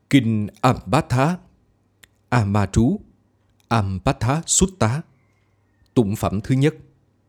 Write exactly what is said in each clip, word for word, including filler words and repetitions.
Kinh Ambаттha, Amatrú, Ambаттha Sutta, tụng phẩm thứ nhất.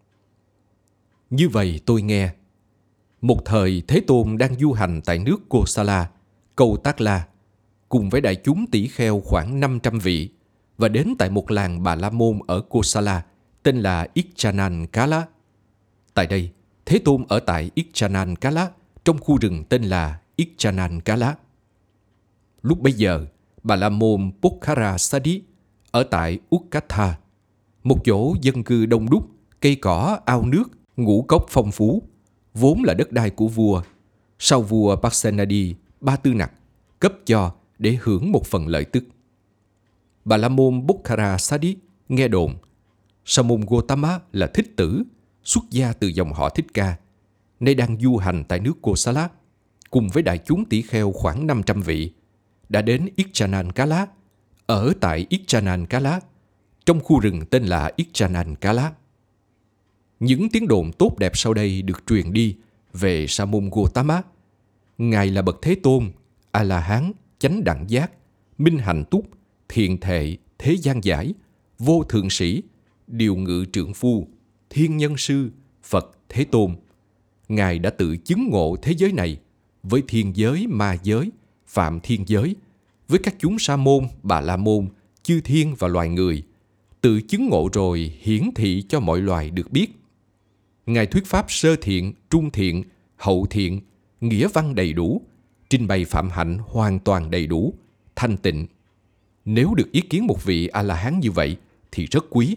Như vậy tôi nghe, một thời Thế Tôn đang du hành tại nước Kosala, Câu Tác La, cùng với đại chúng tỷ kheo khoảng năm trăm vị, và đến tại một làng Bà La Môn ở Kosala tên là Ichanakala. Tại đây, Thế Tôn ở tại Ichanakala trong khu rừng tên là Ichanakala. Lúc bấy giờ, Bà La Môn Pokharasadi ở tại Ukatha, một chỗ dân cư đông đúc, cây cỏ, ao nước, ngũ cốc phong phú, vốn là đất đai của vua. Sau vua Parsenadi, Ba Tư Nặc cấp cho để hưởng một phần lợi tức. Bà La Môn Pokharasadi nghe đồn Sa môn Gotama là thích tử, xuất gia từ dòng họ Thích Ca, nay đang du hành tại nước Kosala, cùng với đại chúng tỷ kheo khoảng năm trăm vị, đã đến Ichanakala, ở tại Ichanakala, trong khu rừng tên là Ichanakala. Những tiếng đồn tốt đẹp sau đây được truyền đi về Sa môn Gotama. Ngài là bậc Thế Tôn, A-la-hán, chánh đẳng giác, minh hạnh túc, thiện thệ, thế gian giải, vô thượng sĩ, điều ngự trượng phu, thiên nhân sư, Phật Thế Tôn. Ngài đã tự chứng ngộ thế giới này với thiên giới, ma giới, phạm thiên giới, với các chúng Sa môn, Bà La môn, chư thiên và loài người, tự chứng ngộ rồi hiển thị cho mọi loài được biết. Ngài thuyết pháp sơ thiện, trung thiện, hậu thiện, nghĩa văn đầy đủ, trình bày phạm hạnh hoàn toàn đầy đủ, thanh tịnh. Nếu được ý kiến một vị A-la-hán như vậy thì rất quý.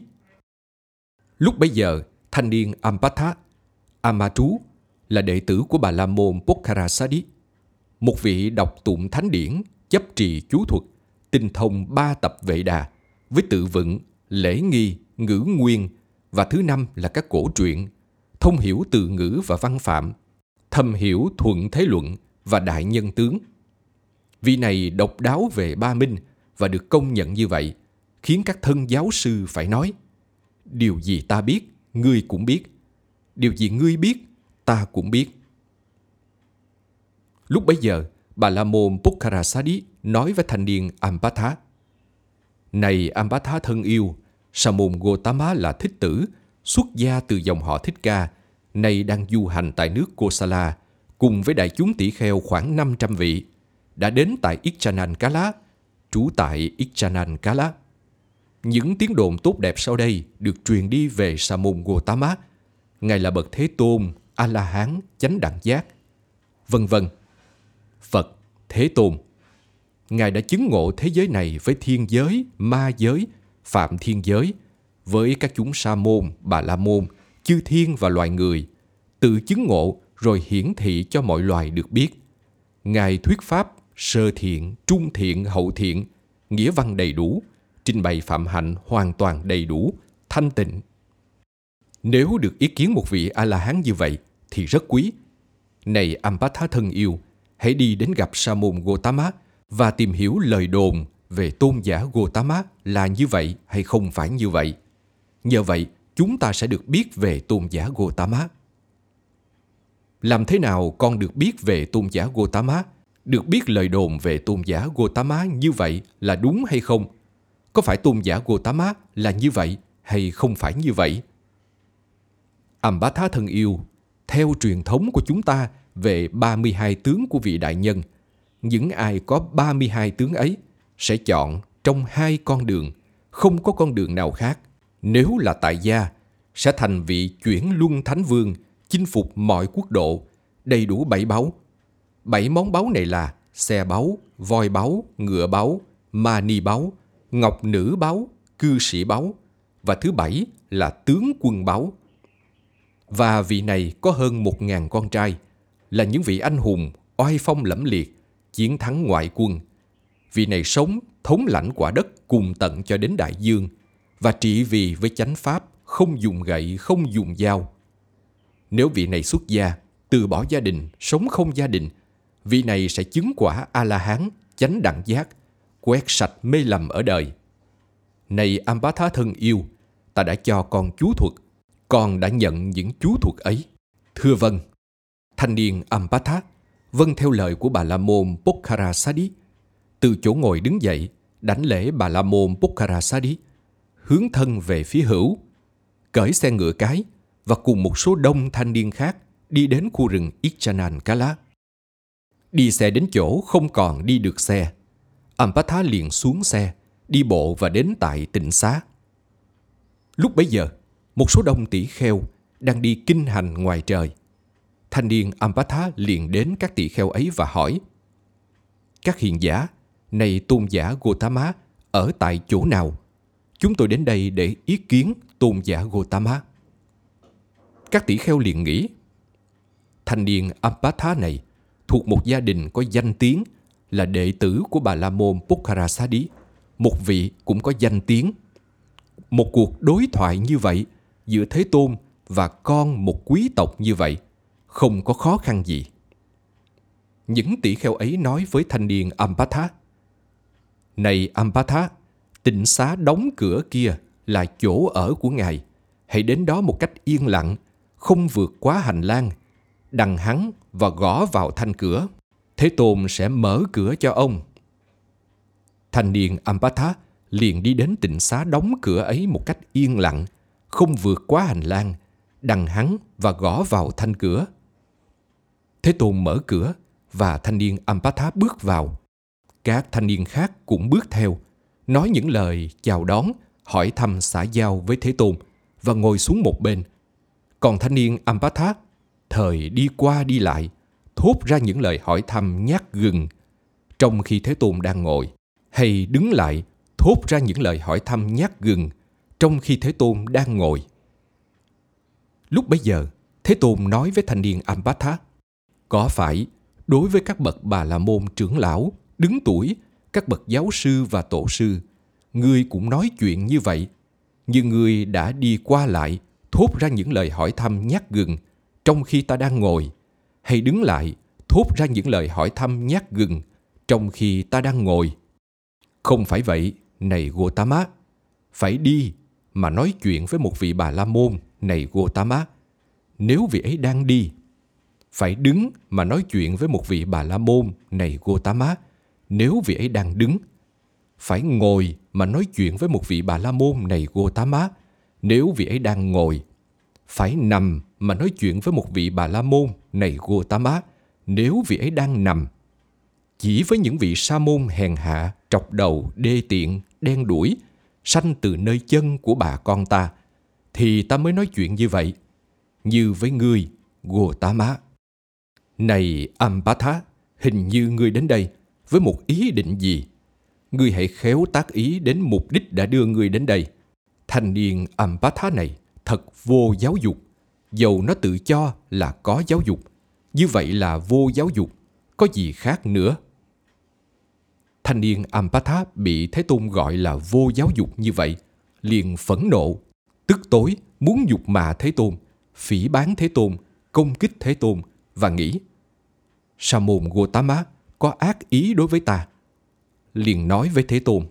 Lúc bấy giờ, thanh niên Ambаттha, Amatrú là đệ tử của Bà La Môn Pokharasadi, một vị đọc tụng thánh điển, chấp trì chú thuật, tinh thông ba tập Vệ Đà với tự vựng, lễ nghi, ngữ nguyên, và thứ năm là các cổ truyện, thông hiểu từ ngữ và văn phạm, thâm hiểu thuận thế luận và đại nhân tướng. Vị này độc đáo về ba minh và được công nhận như vậy, khiến các thân giáo sư phải nói: điều gì ta biết, ngươi cũng biết; điều gì ngươi biết, ta cũng biết. Lúc bấy giờ, Bà La Môn Pokharasadi nói với thanh niên Ambаттha: Này Ambаттha thân yêu, Sa môn Gotama là thích tử, xuất gia từ dòng họ Thích Ca, nay đang du hành tại nước Kosala, cùng với đại chúng tỷ kheo khoảng năm trăm vị, đã đến tại Ichanakala, trú tại Ichanakala. Những tiếng đồn tốt đẹp sau đây được truyền đi về Sa môn Gotama. Ngài là bậc Thế Tôn, A-la-hán, chánh đẳng giác, vân vân. Phật Thế Tôn. Ngài đã chứng ngộ thế giới này với thiên giới, ma giới, phạm thiên giới, với các chúng Sa môn, Bà La môn, chư thiên và loài người, tự chứng ngộ rồi hiển thị cho mọi loài được biết. Ngài thuyết pháp sơ thiện, trung thiện, hậu thiện, nghĩa văn đầy đủ, trình bày phạm hạnh hoàn toàn đầy đủ, thanh tịnh. Nếu được ý kiến một vị A-la-hán như vậy thì rất quý. Này Ambаттha thân yêu, hãy đi đến gặp Sa môn Gotama và tìm hiểu lời đồn về tôn giả Gotama là như vậy hay không phải như vậy. Nhờ vậy, chúng ta sẽ được biết về tôn giả Gotama. Làm thế nào con được biết về tôn giả Gotama? Được biết lời đồn về tôn giả Gotama như vậy là đúng hay không? Có phải tôn giả Gotama là như vậy hay không phải như vậy? Ambаттha thân yêu, theo truyền thống của chúng ta về ba mươi hai tướng của vị đại nhân, những ai có ba mươi hai tướng ấy sẽ chọn trong hai con đường, không có con đường nào khác. Nếu là tại gia, sẽ thành vị chuyển luân thánh vương, chinh phục mọi quốc độ, đầy đủ bảy báu. Bảy món báu này là xe báu, voi báu, ngựa báu, ma ni báu, ngọc nữ báu, cư sĩ báu, và thứ bảy là tướng quân báu. Và vị này có hơn một ngàn con trai, là những vị anh hùng, oai phong lẫm liệt, chiến thắng ngoại quân. Vị này sống, thống lãnh quả đất cùng tận cho đến đại dương, và trị vì với chánh pháp, không dùng gậy, không dùng dao. Nếu vị này xuất gia, từ bỏ gia đình, sống không gia đình, vị này sẽ chứng quả A-la-hán, chánh đẳng giác, quét sạch mê lầm ở đời. Này Ambаттha thân yêu, ta đã cho con chú thuật, con đã nhận những chú thuật ấy. Thưa vâng. Thanh niên Ambаттha vâng theo lời của Bà La Môn Pokharasadi. từ chỗ ngồi đứng dậy, đảnh lễ Bà La Môn Pukharasadi, hướng thân về phía hữu, cởi xe ngựa cái và cùng một số đông thanh niên khác đi đến khu rừng Ichanan Kala. Đi xe đến chỗ không còn đi được xe, Ampatha liền xuống xe, đi bộ và đến tại tịnh xá. Lúc bấy giờ, một số đông tỷ kheo đang đi kinh hành ngoài trời. Thanh niên Ampatha liền đến các tỷ kheo ấy và hỏi: các hiền giả, này tôn giả Gotama ở tại chỗ nào? Chúng tôi đến đây để ý kiến tôn giả Gotama. Các tỷ kheo liền nghĩ: thanh niên Ampatha này thuộc một gia đình có danh tiếng, là đệ tử của Bà La Môn Pukharasadi, một vị cũng có danh tiếng. Một cuộc đối thoại như vậy giữa Thế Tôn và con một quý tộc như vậy không có khó khăn gì. Những tỷ kheo ấy nói với thanh niên Ampatha: này Ampatha, tịnh xá đóng cửa kia là chỗ ở của ngài. Hãy đến đó một cách yên lặng, không vượt quá hành lang, đằng hắn và gõ vào thanh cửa. Thế Tôn sẽ mở cửa cho ông. Thanh niên Ampatha liền đi đến tịnh xá đóng cửa ấy một cách yên lặng, không vượt quá hành lang, đằng hắn và gõ vào thanh cửa. Thế Tôn mở cửa và thanh niên Ampatha bước vào. Các thanh niên khác cũng bước theo, nói những lời chào đón, hỏi thăm xã giao với Thế Tôn và ngồi xuống một bên. Còn thanh niên Ampatha, thời đi qua đi lại, thốt ra những lời hỏi thăm nhát gừng, trong khi Thế Tôn đang ngồi, hay đứng lại thốt ra những lời hỏi thăm nhát gừng, trong khi Thế Tôn đang ngồi. Lúc bấy giờ, Thế Tôn nói với thanh niên Ampatha: có phải đối với các bậc Bà La Môn trưởng lão, đứng tuổi, các bậc giáo sư và tổ sư, ngươi cũng nói chuyện như vậy, nhưng ngươi đã đi qua lại thốt ra những lời hỏi thăm nhát gừng trong khi ta đang ngồi, hay đứng lại thốt ra những lời hỏi thăm nhát gừng trong khi ta đang ngồi? Không phải vậy, này Gotama. Phải đi mà nói chuyện với một vị Bà La Môn, này Gotama, nếu vị ấy đang đi. Phải đứng mà nói chuyện với một vị Bà La Môn, này Gotama, nếu vị ấy đang đứng. Phải ngồi mà nói chuyện với một vị Bà La Môn, này Gotama, nếu vị ấy đang ngồi. Phải nằm mà nói chuyện với một vị Bà La Môn, này Gotama, nếu vị ấy đang nằm. Chỉ với những vị sa môn hèn hạ, trọc đầu, đê tiện, đen đuổi, sanh từ nơi chân của bà con ta, thì ta mới nói chuyện như vậy. Như với ngươi, Gotama. Này Ampatha, hình như ngươi đến đây với một ý định gì? Ngươi hãy khéo tác ý đến mục đích đã đưa ngươi đến đây. Thanh niên Ampatha này thật vô giáo dục, dầu nó tự cho là có giáo dục. Như vậy là vô giáo dục, có gì khác nữa? Thanh niên Ampatha bị Thế Tôn gọi là vô giáo dục như vậy, liền phẫn nộ, tức tối, muốn nhục mạ Thế Tôn, phỉ báng Thế Tôn, công kích Thế Tôn và nghĩ: Sa môn Gotama có ác ý đối với ta. Liền nói với Thế Tôn: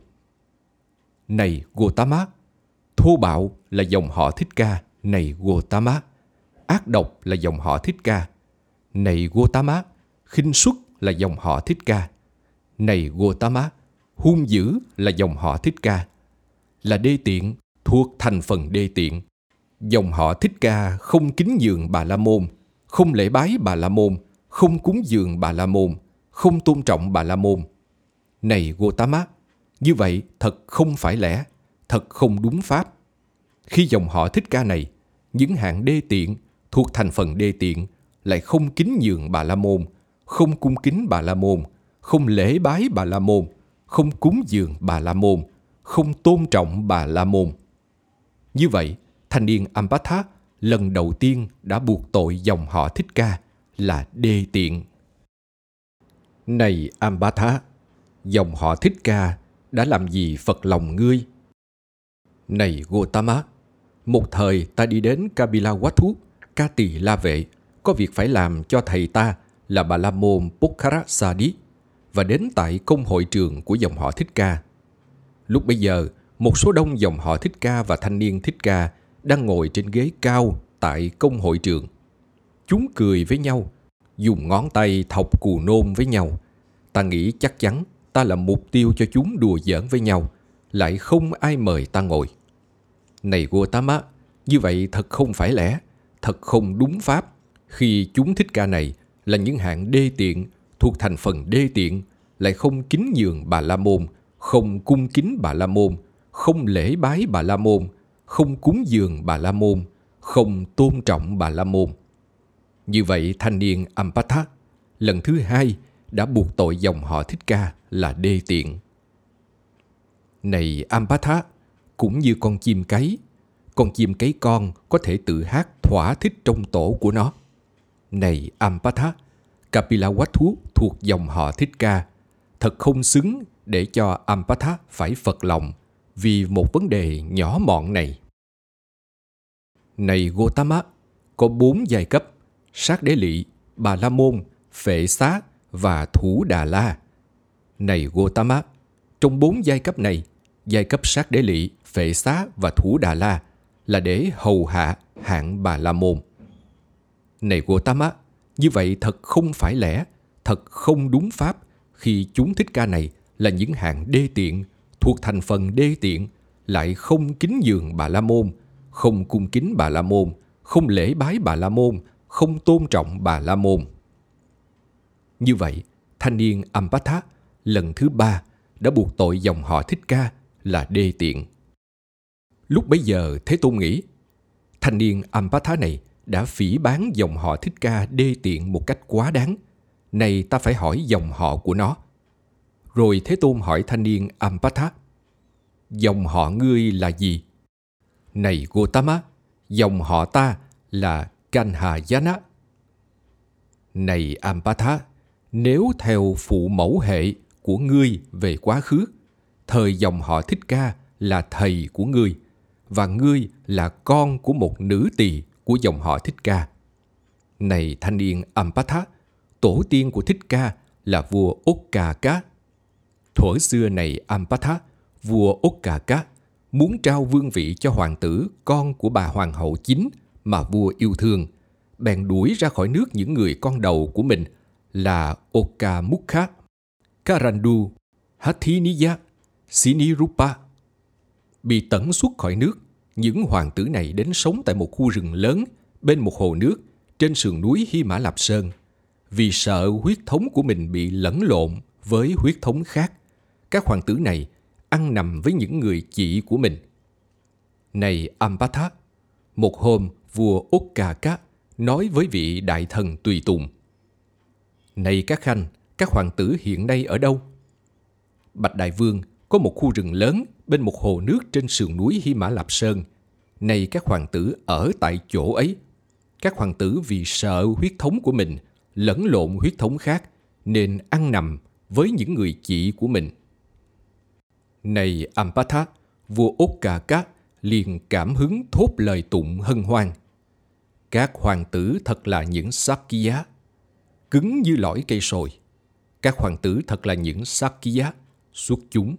này Gotama, thô bạo là dòng họ Thích Ca, này Gotama. Ác độc là dòng họ Thích Ca, này Gotama. Khinh suất là dòng họ Thích Ca, này Gotama. Hung dữ là dòng họ Thích Ca. Là đê tiện thuộc thành phần đê tiện. Dòng họ Thích Ca không kính dường Bà La Môn, không lễ bái Bà La Môn, không cúng dường Bà La Môn, không tôn trọng Bà La Môn. Này Gotama, như vậy thật không phải lẽ, thật không đúng pháp. Khi dòng họ Thích Ca này, những hạng đê tiện thuộc thành phần đê tiện lại không kính nhường Bà La Môn, không cung kính Bà La Môn, không lễ bái Bà La Môn, không cúng dường Bà La Môn, không tôn trọng Bà La Môn. Như vậy, thanh niên Ampatha lần đầu tiên đã buộc tội dòng họ Thích Ca là đê tiện. Này Ampatha, dòng họ Thích Ca đã làm gì phật lòng ngươi? Này Gotama, một thời ta đi đến Kapilavatthu, Ca Tỳ La Vệ, có việc phải làm cho thầy ta là Bà La Môn Pukharasadi, và đến tại công hội trường của dòng họ Thích Ca. Lúc bấy giờ, một số đông dòng họ Thích Ca và thanh niên Thích Ca đang ngồi trên ghế cao tại công hội trường. Chúng cười với nhau, dùng ngón tay thọc cù nôn với nhau. Ta nghĩ chắc chắn ta là mục tiêu cho chúng đùa giỡn với nhau, lại không ai mời ta ngồi. Này Gotama, như vậy thật không phải lẽ, thật không đúng pháp, khi chúng Thích Ca này là những hạng đê tiện, thuộc thành phần đê tiện, lại không kính nhường Bà La Môn, không cung kính Bà La Môn, không lễ bái Bà La Môn, không cúng dường Bà La Môn, không tôn trọng Bà La Môn. Như vậy thanh niên Ampatha lần thứ hai đã buộc tội dòng họ Thích Ca là đê tiện. Này Ampatha, cũng như con chim cấy, con chim cấy con có thể tự hát thỏa thích trong tổ của nó. Này Ampatha, Kapilavatthu thuộc dòng họ Thích Ca, thật không xứng để cho Ampatha phải phật lòng vì một vấn đề nhỏ mọn này. Này Gotama, có bốn giai cấp: Sát Đế Lị, Bà La Môn, Phệ Xá và Thủ Đà La. Này Gotama, trong bốn giai cấp này, giai cấp Sát Đế Lị, Phệ Xá và Thủ Đà La là để hầu hạ hạng Bà La Môn. Này Gotama, như vậy thật không phải lẽ, thật không đúng pháp, khi chúng Thích Ca này là những hạng đê tiện, thuộc thành phần đê tiện, lại không kính nhường Bà La Môn, không cung kính Bà La Môn, không lễ bái Bà La Môn, không tôn trọng Bà La Môn. Như vậy, thanh niên Ampatha lần thứ ba đã buộc tội dòng họ Thích Ca là đê tiện. Lúc bấy giờ Thế Tôn nghĩ, thanh niên Ampatha này đã phỉ báng dòng họ Thích Ca đê tiện một cách quá đáng. Này ta phải hỏi dòng họ của nó. Rồi Thế Tôn hỏi thanh niên Ampatha, dòng họ ngươi là gì? Này Gotama, dòng họ ta là Kanhayana. Này Ampatha, nếu theo phụ mẫu hệ của ngươi về quá khứ, thời dòng họ Thích Ca là thầy của ngươi, và ngươi là con của một nữ tỳ của dòng họ Thích Ca. Này thanh niên Ampatha, tổ tiên của Thích Ca là vua Okkaka. Thuở xưa này Ampatha, vua Okkaka muốn trao vương vị cho hoàng tử con của bà hoàng hậu chính mà vua yêu thương, bèn đuổi ra khỏi nước những người con đầu của mình là Okkamukha, Karandu, Hathiniya, Sinirupa. Bị tẩn xuất khỏi nước, những hoàng tử này đến sống tại một khu rừng lớn bên một hồ nước trên sườn núi Hy Mã Lạp Sơn. Vì sợ huyết thống của mình bị lẫn lộn với huyết thống khác, các hoàng tử này ăn nằm với những người chị của mình. Này Ampatha, một hôm vua Okkaka nói với vị đại thần tùy tùng, này các khanh, các hoàng tử hiện nay ở đâu? Bạch Đại Vương, có một khu rừng lớn bên một hồ nước trên sườn núi Hy Mã Lạp Sơn. Này các hoàng tử ở tại chỗ ấy. Các hoàng tử vì sợ huyết thống của mình lẫn lộn huyết thống khác nên ăn nằm với những người chị của mình. Này Ampatha, vua Okkaka liền cảm hứng thốt lời tụng hân hoan. Các hoàng tử thật là những Sakya, cứng như lõi cây sồi. Các hoàng tử thật là những Sakya, xuất chúng.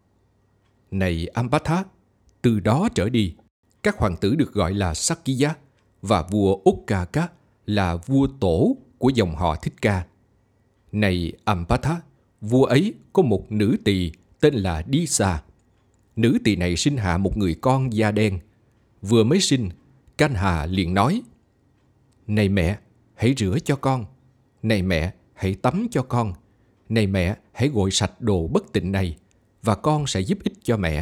Này Ampatha, từ đó trở đi, các hoàng tử được gọi là Sakya, và vua Okkaka là vua tổ của dòng họ Thích Ca. Này Ampatha, vua ấy có một nữ tỳ tên là Disa. Nữ tỳ này sinh hạ một người con da đen. Vừa mới sinh, Kanha liền nói, này mẹ, hãy rửa cho con. Này mẹ, hãy tắm cho con. Này mẹ, hãy gội sạch đồ bất tịnh này, và con sẽ giúp ích cho mẹ.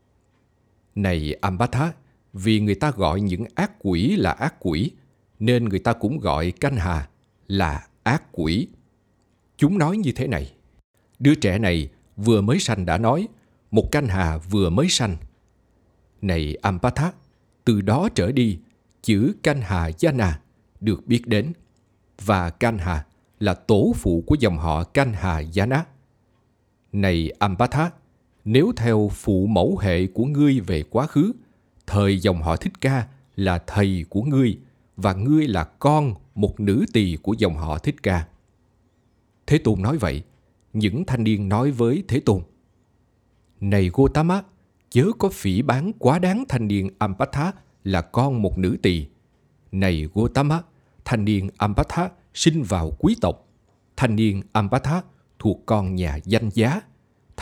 Này Ampatha, vì người ta gọi những ác quỷ là ác quỷ, nên người ta cũng gọi Kanha là ác quỷ. Chúng nói như thế này, đứa trẻ này vừa mới sanh đã nói, một Kanha vừa mới sanh. Này Ampatha, từ đó trở đi, chữ Kanhayana được biết đến, và Kanha là tổ phụ của dòng họ Kanhayana. Này Ampatha, nếu theo phụ mẫu hệ của ngươi về quá khứ, thời dòng họ Thích Ca là thầy của ngươi, và ngươi là con một nữ tỳ của dòng họ Thích Ca. Thế Tôn nói vậy, những thanh niên nói với Thế Tôn, này Gotama, chớ có phỉ báng quá đáng thanh niên Ampatha là con một nữ tỳ. Này Gotama, thanh niên Ampatha sinh vào quý tộc. Thanh niên Ampatha thuộc con nhà danh giá,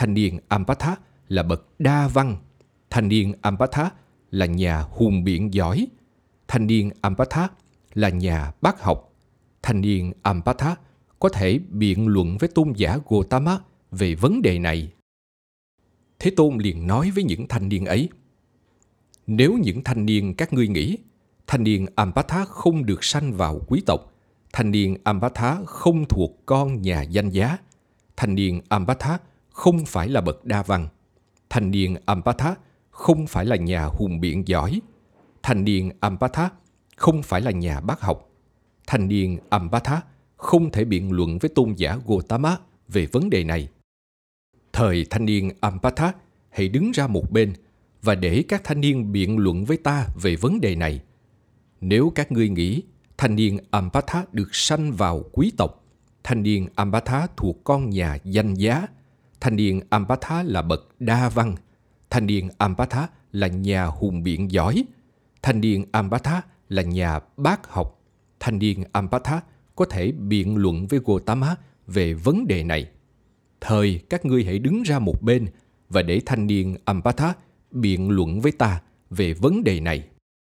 thanh niên Ampatha là bậc đa văn. Thanh niên Ampatha là nhà hùng biện giỏi. Thanh niên Ampatha là nhà bác học. Thanh niên Ampatha có thể biện luận với tôn giả Gotama về vấn đề này. Thế Tôn liền nói với những thanh niên ấy: nếu những thanh niên các ngươi nghĩ thanh niên Ampatha không được sanh vào quý tộc, thanh niên Ampatha không thuộc con nhà danh giá, thanh niên Ampatha không phải là bậc đa văn, thanh niên Ampatha không phải là nhà hùng biện giỏi, thanh niên Ampatha không phải là nhà bác học, thanh niên Ampatha không thể biện luận với tôn giả Gotama về vấn đề này. Thời thanh niên Ampatha, hãy đứng ra một bên và để các thanh niên biện luận với ta về vấn đề này. Nếu các ngươi nghĩ thanh niên Ampatha được sanh vào quý tộc, thanh niên Ampatha thuộc con nhà danh giá, thanh niên Ampatha là bậc đa văn, thanh niên Ampatha là nhà hùng biện giỏi, thanh niên Ampatha là nhà bác học, thanh niên Ampatha có thể biện luận với Gotama về vấn đề này. Thời các ngươi hãy đứng ra một bên và để thanh niên Ampatha biện luận với ta về vấn đề này.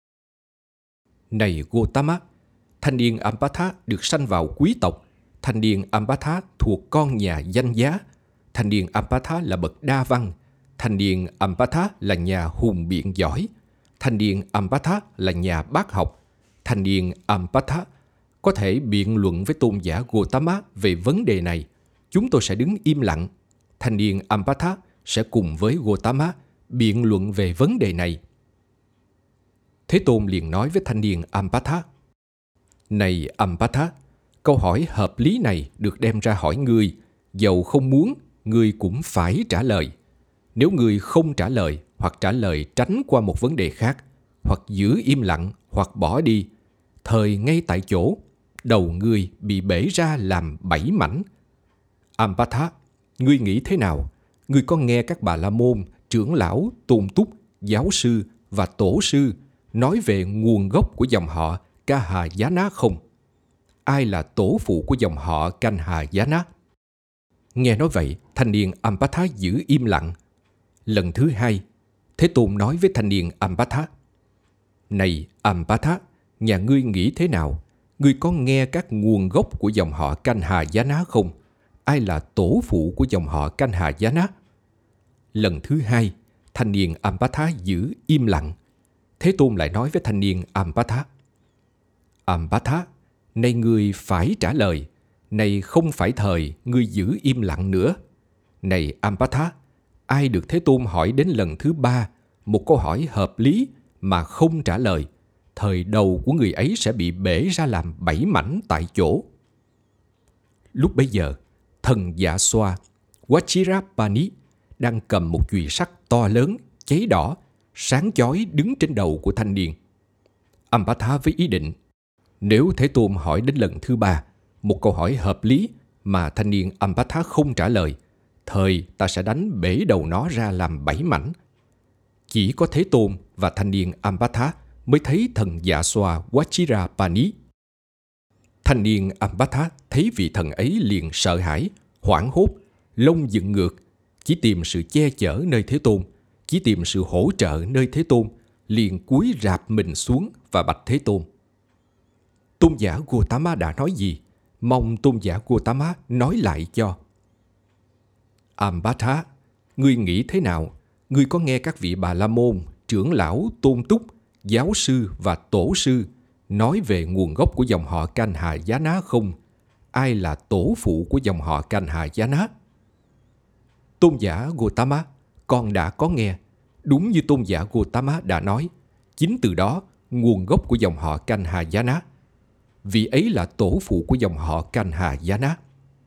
Này Gotama, thanh niên Ampatha được sanh vào quý tộc, thanh niên Ampatha thuộc con nhà danh giá, thanh niên Ampatha là bậc đa văn, thanh niên Ampatha là nhà hùng biện giỏi, thanh niên Ampatha là nhà bác học, thanh niên Ampatha có thể biện luận với tôn giả Gotama về vấn đề này. Chúng tôi sẽ đứng im lặng. Thanh niên Ampatha sẽ cùng với Gotama biện luận về vấn đề này. Thế Tôn liền nói với thanh niên Ampatha: này Ampatha, câu hỏi hợp lý này được đem ra hỏi ngươi, dầu không muốn, ngươi cũng phải trả lời. Nếu ngươi không trả lời hoặc trả lời tránh qua một vấn đề khác, hoặc giữ im lặng hoặc bỏ đi, thời ngay tại chỗ, đầu ngươi bị bể ra làm bảy mảnh. Ampatha, ngươi nghĩ thế nào? Ngươi có nghe các bà la môn, trưởng lão, tôn túc, giáo sư và tổ sư nói về nguồn gốc của dòng họ Kahayana không? Ai là tổ phụ của dòng họ Kanhayana? Nghe nói vậy, thanh niên Ampatha giữ im lặng. Lần thứ hai, Thế Tôn nói với thanh niên Ampatha: này Ampatha, nhà ngươi nghĩ thế nào? Ngươi có nghe các nguồn gốc của dòng họ Kanhayana không? Ai là tổ phụ của dòng họ Kanhayana? Lần thứ hai, thanh niên Ampatha giữ im lặng. Thế Tôn lại nói với thanh niên Ampatha: Ampatha, nay ngươi phải trả lời. Này không phải thời ngươi giữ im lặng nữa. Này Ampatha, ai được Thế Tôn hỏi đến lần thứ ba một câu hỏi hợp lý mà không trả lời, thời đầu của người ấy sẽ bị bể ra làm bảy mảnh tại chỗ. Lúc bấy giờ, thần Dạ Xoa, Vajrapani, đang cầm một chùy sắt to lớn, cháy đỏ, sáng chói đứng trên đầu của thanh niên. Ampatha với ý định, nếu Thế Tôn hỏi đến lần thứ ba một câu hỏi hợp lý mà thanh niên Ampatha không trả lời, thời ta sẽ đánh bể đầu nó ra làm bảy mảnh. Chỉ có Thế Tôn và thanh niên Ampatha mới thấy thần Dạ Xoa Vajrapani. Thanh niên Ampatha thấy vị thần ấy liền sợ hãi, hoảng hốt, lông dựng ngược, chỉ tìm sự che chở nơi Thế Tôn, chỉ tìm sự hỗ trợ nơi Thế Tôn, liền cúi rạp mình xuống và bạch Thế Tôn: tôn giả Gotama đã nói gì? Mong tôn giả Gotama nói lại cho. Ampatha, ngươi nghĩ thế nào? Ngươi có nghe các vị Bà La Môn, trưởng lão, tôn túc, giáo sư và tổ sư nói về nguồn gốc của dòng họ Kanhayana không? Ai là tổ phụ của dòng họ Kanhayana? Tôn giả Gotama, con đã có nghe. Đúng như tôn giả Gotama đã nói, chính từ đó nguồn gốc của dòng họ Kanhayana. Vị ấy là tổ phụ của dòng họ Kanhayana.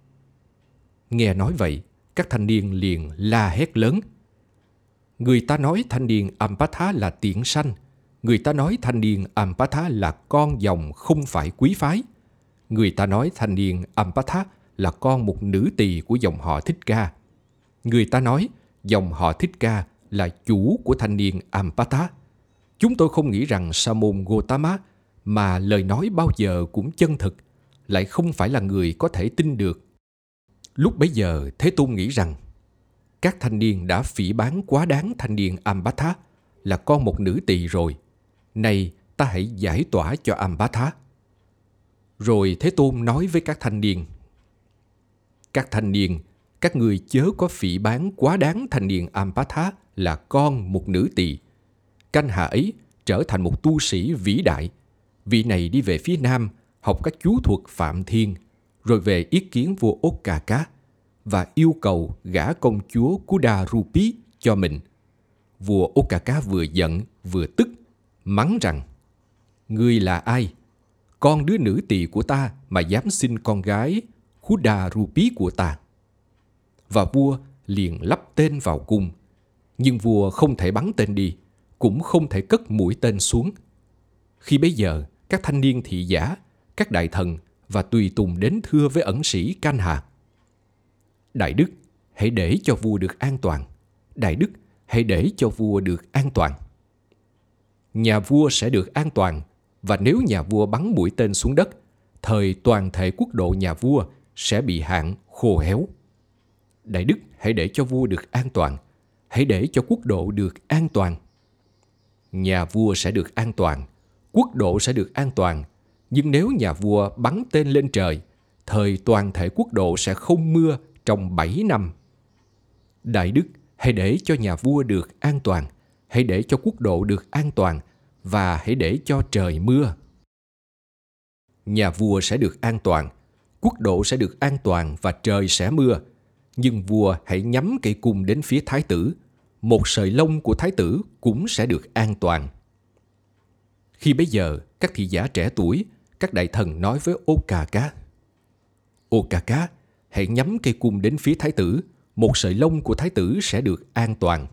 Nghe nói vậy, các thanh niên liền la hét lớn: người ta nói thanh niên Ampatha là tiện sanh. Người ta nói thanh niên Ampatha là con dòng không phải quý phái. Người ta nói thanh niên Ampatha là con một nữ tỳ của dòng họ Thích Ca. Người ta nói dòng họ Thích Ca là chủ của thanh niên Ampatha. Chúng tôi không nghĩ rằng Sa môn Gotama, mà lời nói bao giờ cũng chân thực, lại không phải là người có thể tin được. Lúc bấy giờ Thế Tôn nghĩ rằng, các thanh niên đã phỉ báng quá đáng thanh niên Ambata là con một nữ tỳ rồi. Nay ta hãy giải tỏa cho Ambata. Rồi Thế Tôn nói với các thanh niên: Các thanh niên, các người chớ có phỉ báng quá đáng thanh niên Ambata là con một nữ tỳ. Canh hà ấy trở thành một tu sĩ vĩ đại. Vị này đi về phía nam học các chú thuật Phạm Thiên, rồi về ý kiến vua Okaka và yêu cầu gả công chúa Kudarupi cho mình. Vua Okaka vừa giận vừa tức, mắng rằng: Ngươi là ai? Con đứa nữ tỳ của ta mà dám xin con gái Kudarupi của ta. Và vua liền lắp tên vào cung. Nhưng vua không thể bắn tên đi, cũng không thể cất mũi tên xuống. Khi bấy giờ, các thanh niên thị giả, các đại thần và tùy tùng đến thưa với ẩn sĩ Canh Hà: Đại đức, hãy để cho vua được an toàn. Đại đức, hãy để cho vua được an toàn. Nhà vua sẽ được an toàn, và nếu nhà vua bắn mũi tên xuống đất, thời toàn thể quốc độ nhà vua sẽ bị hạn khô héo. Đại đức, hãy để cho vua được an toàn. Hãy để cho quốc độ được an toàn. Nhà vua sẽ được an toàn, quốc độ sẽ được an toàn. Nhưng nếu nhà vua bắn tên lên trời, thời toàn thể quốc độ sẽ không mưa trong bảy năm. Đại đức, hãy để cho nhà vua được an toàn. Hãy để cho quốc độ được an toàn, và hãy để cho trời mưa. Nhà vua sẽ được an toàn, quốc độ sẽ được an toàn và trời sẽ mưa. Nhưng vua hãy nhắm cây cung đến phía thái tử. Một sợi lông của thái tử cũng sẽ được an toàn. Khi bấy giờ, các thị giả trẻ tuổi, các đại thần nói với Okaka: Okaka, hãy nhắm cây cung đến phía thái tử. Một sợi lông của thái tử sẽ được an toàn.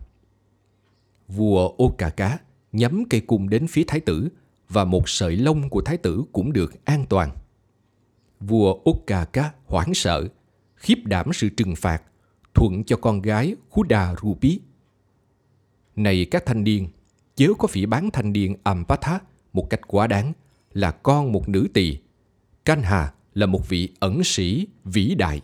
Vua Okaka nhắm cây cung đến phía thái tử, và một sợi lông của thái tử cũng được an toàn. Vua Okaka hoảng sợ, khiếp đảm sự trừng phạt, thuận cho con gái Kudarupi. Này các thanh niên, chớ có phỉ báng thanh niên Ambata một cách quá đáng, là con một nữ tỳ. Canh Hà là một vị ẩn sĩ vĩ đại.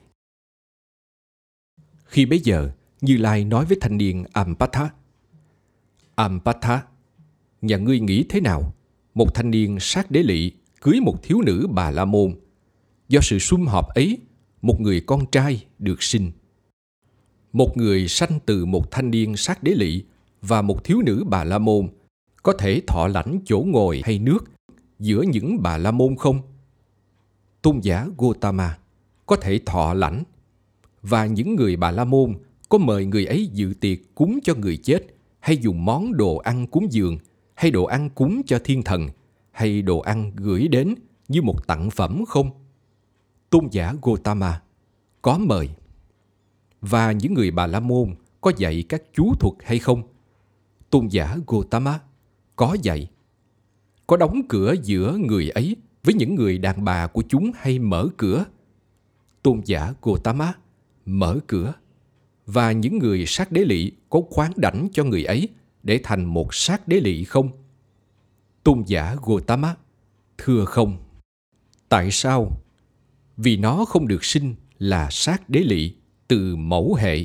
Khi bấy giờ, Như Lai nói với thanh niên Ambata: Ambata, nhà ngươi nghĩ thế nào? Một thanh niên sát đế lỵ cưới một thiếu nữ Bà La Môn. Do sự sum họp ấy, một người con trai được sinh. Một người sanh từ một thanh niên sát đế lỵ và một thiếu nữ Bà La Môn có thể thọ lãnh chỗ ngồi hay nước giữa những Bà La Môn không? Tôn giả Gotama có thể thọ lãnh. Và những người Bà La Môn có mời người ấy dự tiệc cúng cho người chết, hay dùng món đồ ăn cúng dường, hay đồ ăn cúng cho thiên thần, hay đồ ăn gửi đến như một tặng phẩm không? Tôn giả Gotama có mời. Và những người Bà La Môn có dạy các chú thuật hay không? Tôn giả Gotama có dạy. Có đóng cửa giữa người ấy với những người đàn bà của chúng hay mở cửa? Tôn giả Gotama mở cửa. Và những người sát đế lỵ có khoán đảnh cho người ấy để thành một sát đế lỵ không? Tôn giả Gotama thưa không. Tại sao? Vì nó không được sinh là sát đế lỵ từ mẫu hệ.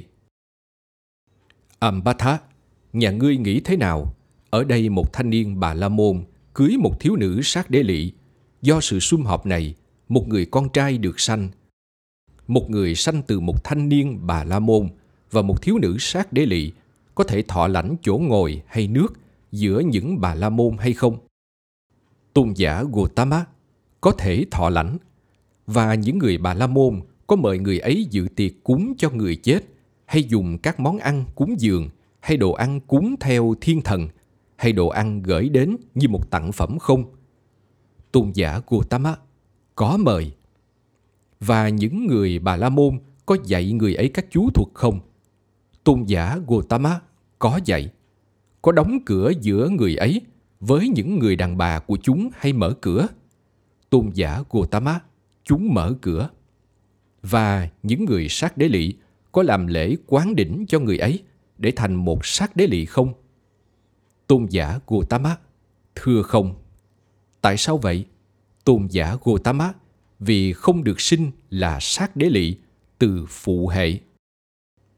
Ambata, nhà ngươi nghĩ thế nào? Ở đây một thanh niên Bà La Môn cưới một thiếu nữ sát đế lỵ. Do sự sum họp này, một người con trai được sanh. Một người sanh từ một thanh niên Bà La Môn và một thiếu nữ sát đế lỵ có thể thọ lãnh chỗ ngồi hay nước giữa những Bà La Môn hay không? Tôn giả Gotama có thể thọ lãnh. Và những người Bà La Môn có mời người ấy dự tiệc cúng cho người chết, hay dùng các món ăn cúng dường, hay đồ ăn cúng theo thiên thần, hay đồ ăn gửi đến như một tặng phẩm không? Tôn giả Gotama có mời. Và những người Bà La Môn có dạy người ấy các chú thuật không? Tôn giả Gotama có dạy. Có đóng cửa giữa người ấy với những người đàn bà của chúng hay mở cửa? Tôn giả Gotama chúng mở cửa. Và những người sát đế lỵ có làm lễ quán đỉnh cho người ấy để thành một sát đế lỵ không? Tôn giả Gotama thưa không. Tại sao vậy? Tôn giả Gotama vì không được sinh là sát đế lỵ từ phụ hệ.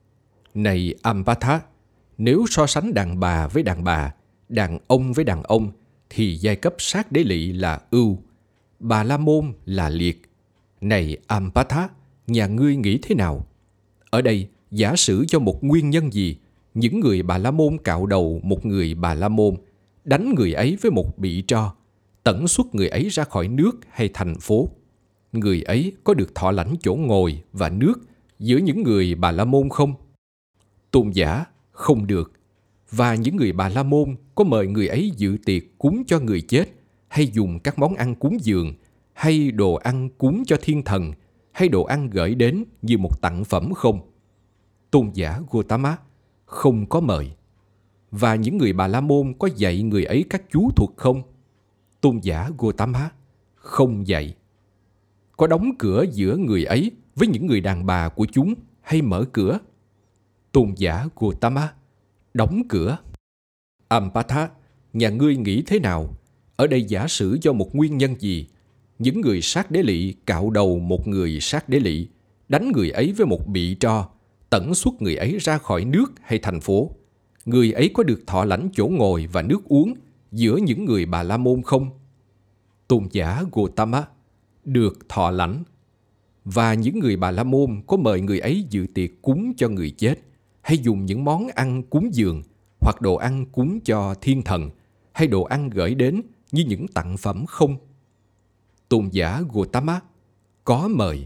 Này Ampatha, nếu so sánh đàn bà với đàn bà, đàn ông với đàn ông, thì giai cấp sát đế lỵ là ưu, Bà La Môn là liệt. Này Ampatha, nhà ngươi nghĩ thế nào? Ở đây, giả sử cho một nguyên nhân gì, những người Bà La Môn cạo đầu một người Bà La Môn, đánh người ấy với một bị tro, tẩn xuất người ấy ra khỏi nước hay thành phố. Người ấy có được thọ lãnh chỗ ngồi và nước giữa những người Bà La Môn không? Tôn giả: không được. Và những người Bà La Môn có mời người ấy dự tiệc cúng cho người chết, hay dùng các món ăn cúng dường, hay đồ ăn cúng cho thiên thần, hay đồ ăn gửi đến như một tặng phẩm không? Tôn giả Gotama: không có mời. Và những người Bà La Môn có dạy người ấy các chú thuật không? Tôn giả Gotama: không dạy. Có đóng cửa giữa người ấy với những người đàn bà của chúng hay mở cửa? Tôn giả Gotama: đóng cửa. Ampatha, nhà ngươi nghĩ thế nào? Ở đây giả sử do một nguyên nhân gì, những người sát đế lỵ cạo đầu một người sát đế lỵ, đánh người ấy với một bị tro, tẩn xuất người ấy ra khỏi nước hay thành phố. Người ấy có được thọ lãnh chỗ ngồi và nước uống giữa những người Bà La Môn không? Tôn giả Gotama: được thọ lãnh. Và những người Bà La Môn có mời người ấy dự tiệc cúng cho người chết, hay dùng những món ăn cúng dường, hoặc đồ ăn cúng cho thiên thần, hay đồ ăn gửi đến như những tặng phẩm không? Tôn giả Gotama: có mời.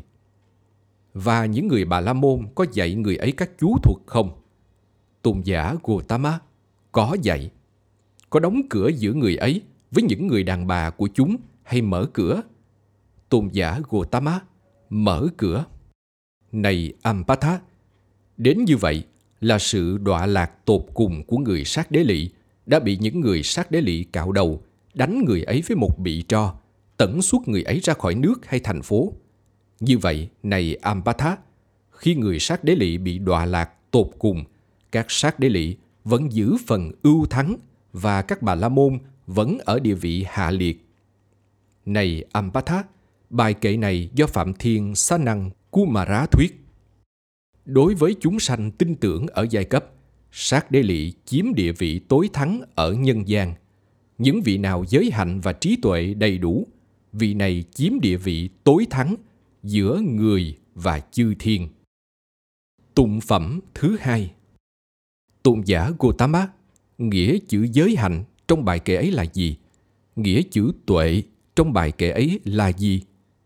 Và những người Bà La Môn có dạy người ấy các chú thuật không? Tôn giả Gotama: có dạy. Có đóng cửa giữa người ấy với những người đàn bà của chúng hay mở cửa? Tôn giả Gotama: mở cửa. Này Ampatha, đến như vậy là sự đọa lạc tột cùng của người sát đế lỵ đã bị những người sát đế lỵ cạo đầu, đánh người ấy với một bị tro, tẩn xuất người ấy ra khỏi nước hay thành phố. Như vậy, này Ampatha, khi người sát đế lỵ bị đọa lạc tột cùng, các sát đế lỵ vẫn giữ phần ưu thắng và các Bà La Môn vẫn ở địa vị hạ liệt. Này Ampatha, bài kệ này do Phạm Thiên Xá Năng Kumara thuyết. Đối với chúng sanh tin tưởng ở giai cấp, sát đế lỵ chiếm địa vị tối thắng ở nhân gian. Những vị nào giới hạnh và trí tuệ đầy đủ, vị này chiếm địa vị tối thắng giữa người và chư thiên. Tụng phẩm thứ hai. Tôn giả Gotama, nghĩa chữ giới hạnh trong bài kệ ấy là gì? Nghĩa chữ tuệ trong bài kệ ấy là gì?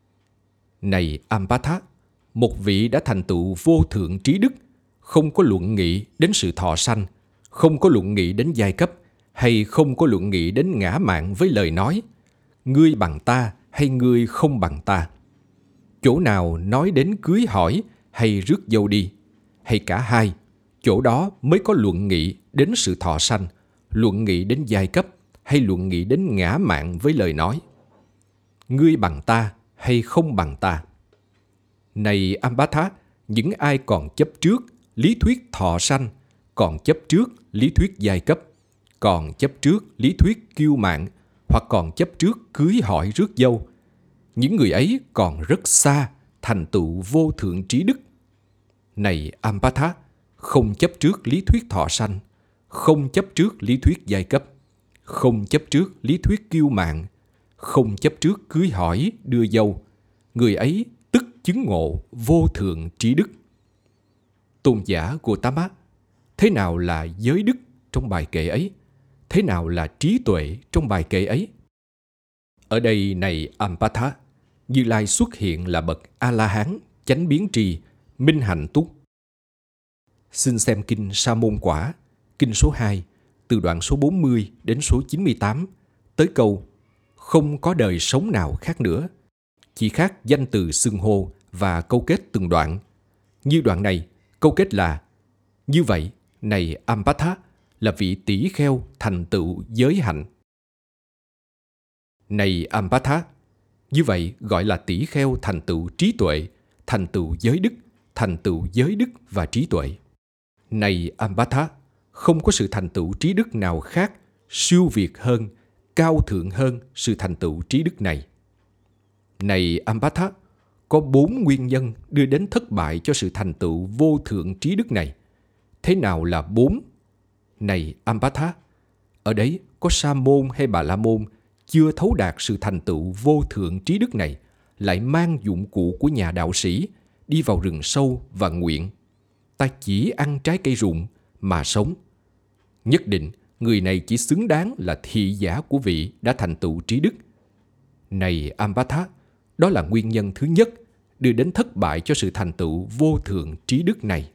Này Ampatha, một vị đã thành tựu vô thượng trí đức, không có luận nghị đến sự thọ sanh, không có luận nghị đến giai cấp, hay không có luận nghị đến ngã mạn với lời nói, ngươi bằng ta hay ngươi không bằng ta. Chỗ nào nói đến cưới hỏi hay rước dâu đi, hay cả hai, chỗ đó mới có luận nghị đến sự thọ sanh, luận nghị đến giai cấp, hay luận nghị đến ngã mạn với lời nói. Ngươi bằng ta hay không bằng ta. Này Ampatha, những ai còn chấp trước lý thuyết thọ sanh, còn chấp trước lý thuyết giai cấp, còn chấp trước lý thuyết kiêu mạn, hoặc còn chấp trước cưới hỏi rước dâu, những người ấy còn rất xa thành tựu vô thượng trí đức. Này Ampatha, không chấp trước lý thuyết thọ sanh, không chấp trước lý thuyết giai cấp, không chấp trước lý thuyết kiêu mạn, không chấp trước cưới hỏi đưa dâu, người ấy tức chứng ngộ vô thượng trí đức. Tôn giả Gotama, thế nào là giới đức trong bài kệ ấy? Thế nào là trí tuệ trong bài kệ ấy? Ở đây này Ampatha, Như Lai xuất hiện là bậc A-la-hán, chánh biến tri, minh hạnh túc. Xin xem kinh Sa Môn Quả, kinh số hai, từ đoạn số bốn mươi đến số chín mươi tám, tới câu không có đời sống nào khác nữa, chỉ khác danh từ xưng hô và câu kết từng đoạn. Như đoạn này, câu kết là: như vậy, này Ampatha, là vị tỷ kheo thành tựu giới hạnh. Này Ampatha, như vậy gọi là tỷ kheo thành tựu trí tuệ, thành tựu giới đức, thành tựu giới đức và trí tuệ. Này Ampatha, không có sự thành tựu trí đức nào khác siêu việt hơn, cao thượng hơn sự thành tựu trí đức này. Này Ampatha, có bốn nguyên nhân đưa đến thất bại cho sự thành tựu vô thượng trí đức này. thế nào là bốn? Này Ampatha, ở đấy có Sa môn hay Bà La môn chưa thấu đạt sự thành tựu vô thượng trí đức này, lại mang dụng cụ của nhà đạo sĩ đi vào rừng sâu và nguyện: ta chỉ ăn trái cây rụng mà sống. Nhất định người này chỉ xứng đáng là thị giả của vị đã thành tựu trí đức. Này Ampatha, đó là nguyên nhân thứ nhất đưa đến thất bại cho sự thành tựu vô thượng trí đức này.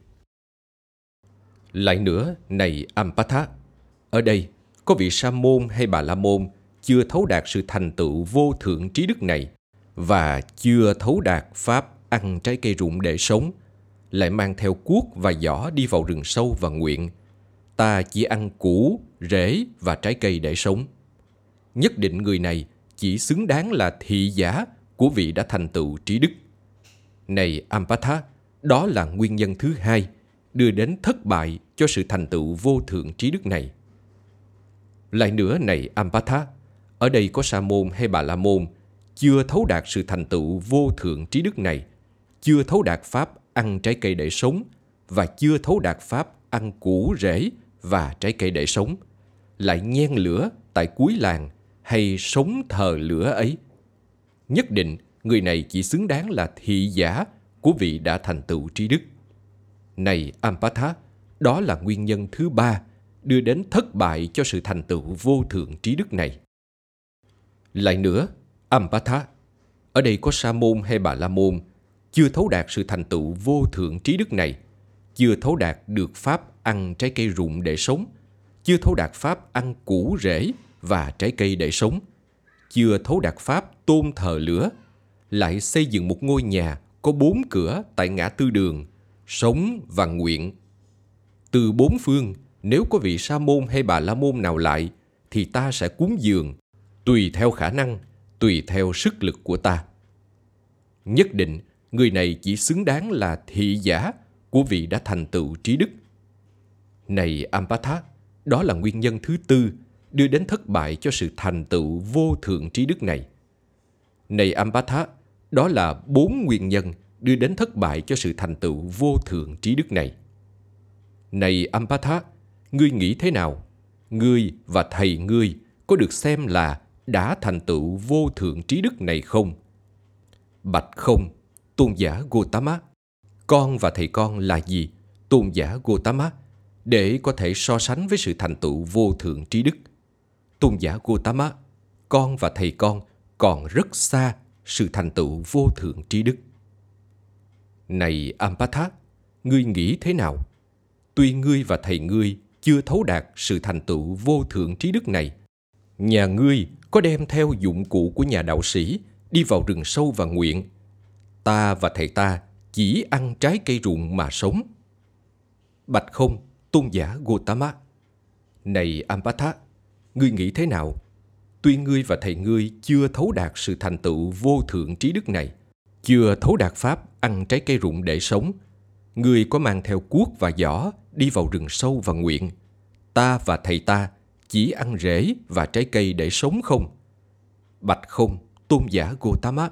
Lại nữa, này Ampatha, ở đây có vị Sa môn hay Bà La môn chưa thấu đạt sự thành tựu vô thượng trí đức này và chưa thấu đạt pháp ăn trái cây rụng để sống, lại mang theo cuốc và giỏ đi vào rừng sâu và nguyện: ta chỉ ăn củ, rễ và trái cây để sống. Nhất định người này chỉ xứng đáng là thị giả của vị đã thành tựu trí đức. Này Ampatha, đó là nguyên nhân thứ hai đưa đến thất bại cho sự thành tựu vô thượng trí đức này. Lại nữa, này Ampatha, ở đây có Sa môn hay Bà La môn chưa thấu đạt sự thành tựu vô thượng trí đức này, chưa thấu đạt pháp ăn trái cây để sống và chưa thấu đạt pháp ăn củ rễ và trái cây để sống, lại nhen lửa tại cuối làng hay sống thờ lửa ấy. Nhất định người này chỉ xứng đáng là thị giả của vị đã thành tựu trí đức. Này Ampatha, đó là nguyên nhân thứ ba đưa đến thất bại cho sự thành tựu vô thượng trí đức này. Lại nữa, Ampatha, ở đây có Sa môn hay Bà La môn chưa thấu đạt sự thành tựu vô thượng trí đức này, chưa thấu đạt được pháp ăn trái cây rụng để sống, chưa thấu đạt pháp ăn củ rễ và trái cây để sống, chưa thấu đạt pháp tôn thờ lửa, lại xây dựng một ngôi nhà có bốn cửa tại ngã tư đường, sống và nguyện: từ bốn phương, nếu có vị Sa môn hay Bà La môn nào lại, thì ta sẽ cúng dường, tùy theo khả năng, tùy theo sức lực của ta. Nhất định, người này chỉ xứng đáng là thị giả của vị đã thành tựu trí đức. Này Ampatha, đó là nguyên nhân thứ tư đưa đến thất bại cho sự thành tựu vô thượng trí đức này. Này Ampatha, đó là bốn nguyên nhân đưa đến thất bại cho sự thành tựu vô thượng trí đức này. Này Ampatha, ngươi nghĩ thế nào? Ngươi và thầy ngươi có được xem là đã thành tựu vô thượng trí đức này không? Bạch không, tôn giả Gotama. Con và thầy con là gì, tôn giả Gotama, để có thể so sánh với sự thành tựu vô thượng trí đức? Tôn giả Gotama, con và thầy con còn rất xa sự thành tựu vô thượng trí đức. Này Ampatha, ngươi nghĩ thế nào? Tuy ngươi và thầy ngươi chưa thấu đạt sự thành tựu vô thượng trí đức này, nhà ngươi có đem theo dụng cụ của nhà đạo sĩ đi vào rừng sâu và nguyện: ta và thầy ta chỉ ăn trái cây rụng mà sống. Bạch không, tôn giả Gotama. Này Ampatha, ngươi nghĩ thế nào? Tuy ngươi và thầy ngươi chưa thấu đạt sự thành tựu vô thượng trí đức này, chưa thấu đạt pháp ăn trái cây rụng để sống, ngươi có mang theo cuốc và giỏ đi vào rừng sâu và nguyện: ta và thầy ta chỉ ăn rễ và trái cây để sống không? Bạch không, tôn giả Gotama.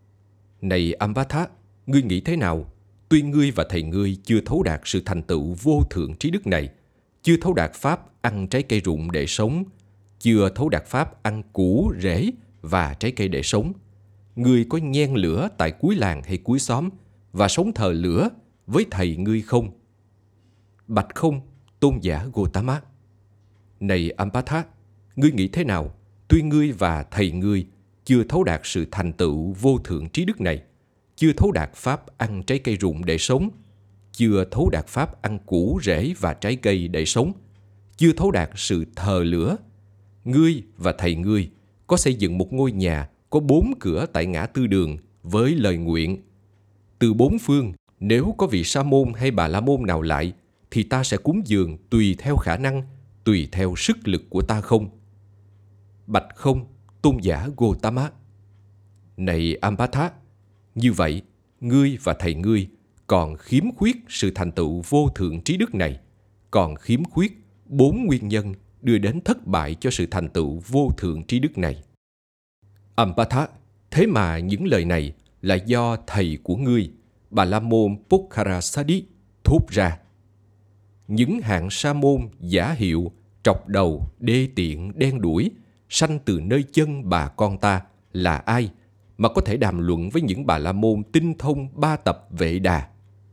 Này Ampatha, ngươi nghĩ thế nào? Tuy ngươi và thầy ngươi chưa thấu đạt sự thành tựu vô thượng trí đức này, chưa thấu đạt pháp ăn trái cây rụng để sống, chưa thấu đạt pháp ăn củ, rễ và trái cây để sống, ngươi có nhen lửa tại cuối làng hay cuối xóm và sống thờ lửa với thầy ngươi không? Bạch không, tôn giả Gotama. Này Ampatha, ngươi nghĩ thế nào? Tuy ngươi và thầy ngươi chưa thấu đạt sự thành tựu vô thượng trí đức này, chưa thấu đạt pháp ăn trái cây rụng để sống, chưa thấu đạt pháp ăn củ, rễ và trái cây để sống, chưa thấu đạt sự thờ lửa, ngươi và thầy ngươi có xây dựng một ngôi nhà có bốn cửa tại ngã tư đường với lời nguyện: từ bốn phương, nếu có vị Sa môn hay Bà La môn nào lại, thì ta sẽ cúng dường tùy theo khả năng, tùy theo sức lực của ta không? Bạch không, tôn giả Gotama. Này Ampatha, như vậy, ngươi và thầy ngươi còn khiếm khuyết sự thành tựu vô thượng trí đức này, còn khiếm khuyết bốn nguyên nhân đưa đến thất bại cho sự thành tựu vô thượng trí đức này. Ampatha, thế mà những lời này là do thầy của ngươi, Bà La môn Pukharasadi, thốt ra. những hạng sa môn giả hiệu, trọc đầu, đê tiện, đen đủi, sanh từ nơi chân bà con ta là ai mà có thể đàm luận với những bà la môn tinh thông ba tập Vệ Đà?